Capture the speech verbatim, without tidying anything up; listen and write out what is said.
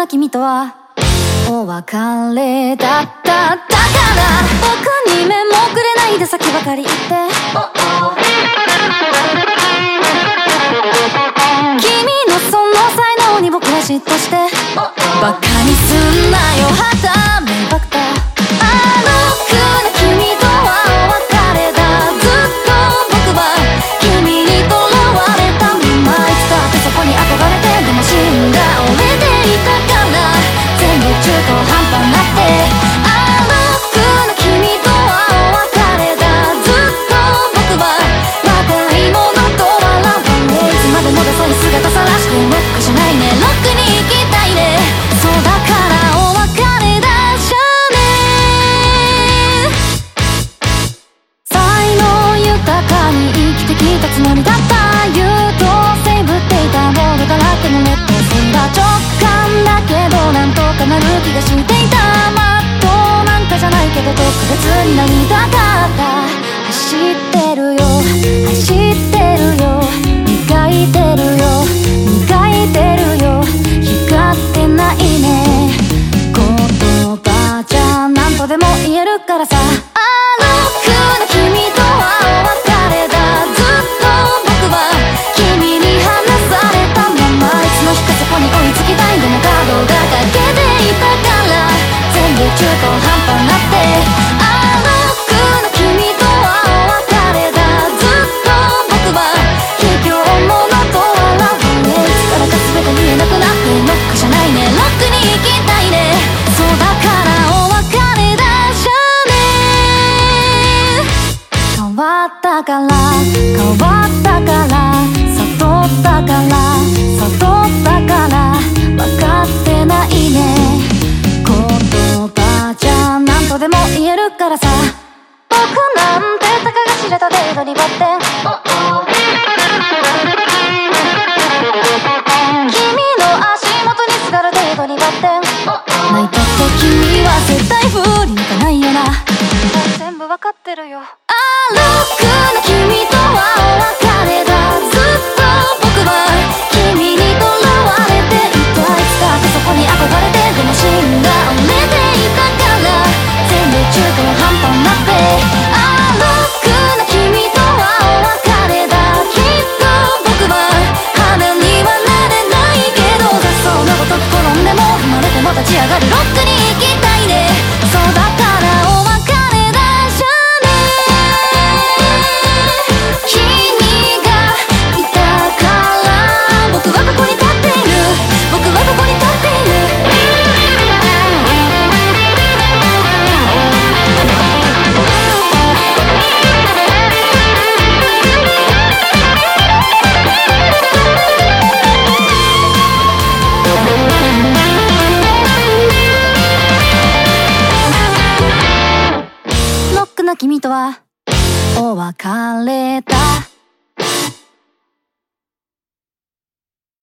な君とはお別れだった。だから僕に目もくれないで先ばかり言って、君のその才能に僕は嫉妬して、バカにすんなよはためばくた。あのくな君とはお別れだ。ずっと僕は君にとらわれたまま、いつだってそこに憧れて、でも死んだ俺でいたから全部中途半端になって、あのくな君とはお別れだ。ずっと僕は若い者と笑わねえ、いつまでもダサい姿さらしてロックじゃないね、ロックに行きたいね。そうだからお別れだじゃねえ。才能豊かに生きてきたつもりだった。優等生ぶっていたボールだらけの劣等生が直感だけどなんとかなる気がしていた。まっとうなんかじゃないけど特別になりたかった。走ってるよ走ってるよ磨いてるよ磨いてるよ光ってないね。言葉じゃ何とでも言えるからさ。あのくな君とはお別れだ。ずっと僕は君に離されたまま、いつの日かそこに追いつきたい。でもカードが欠けていたから全部中途半端になって、あのくな君とはお別れだ。ずっと僕は卑怯者と笑わねえ、いつからか全て見えなくなって、ロックじゃないね、ロックに行きたいね。そうだからお別れだじゃねえ。変わったから変わったから悟ったから悟ったから分かってないね。言葉じゃ何とでも言えるからさ。僕なんてたかが知れた程度にばって、君の足元にすがる程度にばって、泣いたって君は絶対振り向かないよな。全部わかってるよ。あのくな君とはお別れだ。ずっと僕は君にとらわれていた。いつだってそこに憧れて、でも死んだ俺でいたから全部中途半端になって、あのくな君とはお別れだ。きっと僕は花にはなれないけど、雑草のごとく転んでも生まれても立ち上がるロックに行きたいね。そうだからお別れだじゃねえ。君がいたから僕はここに立っている。僕はここに立っている。ロックな君とはお別れだ。